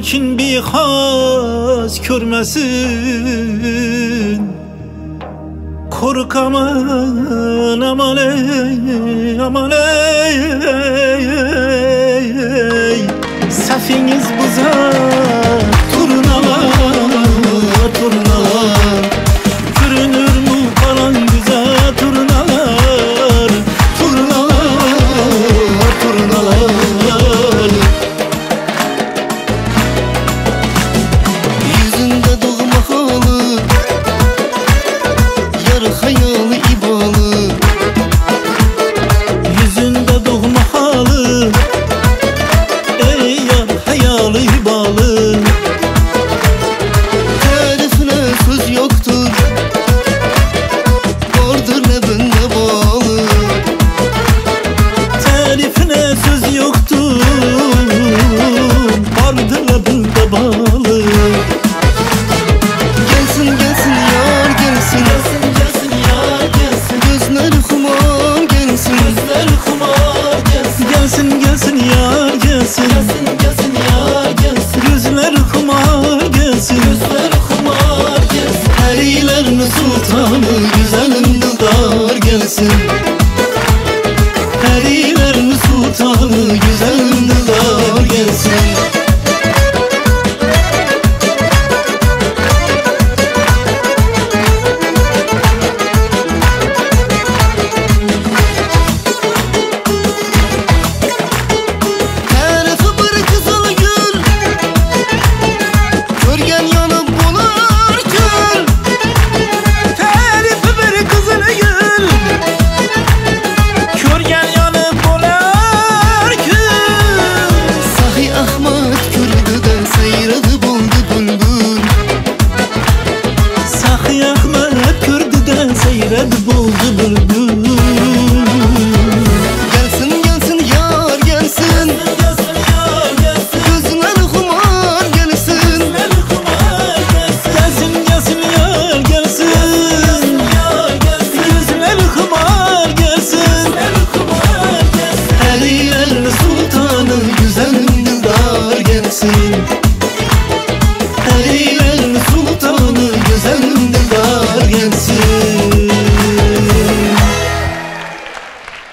Lakin bir has görmesin. Kork aman aman ey, aman ey, safiniz buzar turnalar, turnalar. Görünür mü karanlığa turnalar, turnalar, turnalar. Yüzünde doğma halı, yarı hayalı ibalı. Yüzünde doğma halı, ey yar hayalı ibalı. Tarifine söz yoktur, vardır nebinde bağlı. Tarifine söz yoktur, vardır labında bağlı. Gelsin gelsin yar gelsin, Gelsin gelsin yar gelsin, gözleri kumar gelsin. gözleri kumar gelsin. Gelsin gelsin yar gelsin, gelsin gelsin yar gelsin. Gözleri kumar gelsin, gözleri kumar gelsin. Perilerin sultanı güzelim dildar gelsin. Perilerin sultanı güzelim dildar gelsin. Tarifi bir kızıl gül, görgen yanıp bular gül. Tarifi bir kızıl gül, körgen yanıp olar gül. Sahi Ahmet kürdü de seyredi buldu bülbül. Sahi Ahmet kürdüden seyred buldu bülbül. Gelsin gelsin yar gelsin, Gelsin yar gelsin, gözleri kumar gelsin. gözleri kumar gelsin. Gelsin gelsin yar gelsin, yar gelsin. Gözleri kumar gelsin, gözleri kumar gelsin. Perilerin sultanı güzelim dildar gelsin. Perilerin sultanı güzelim dildar gelsin.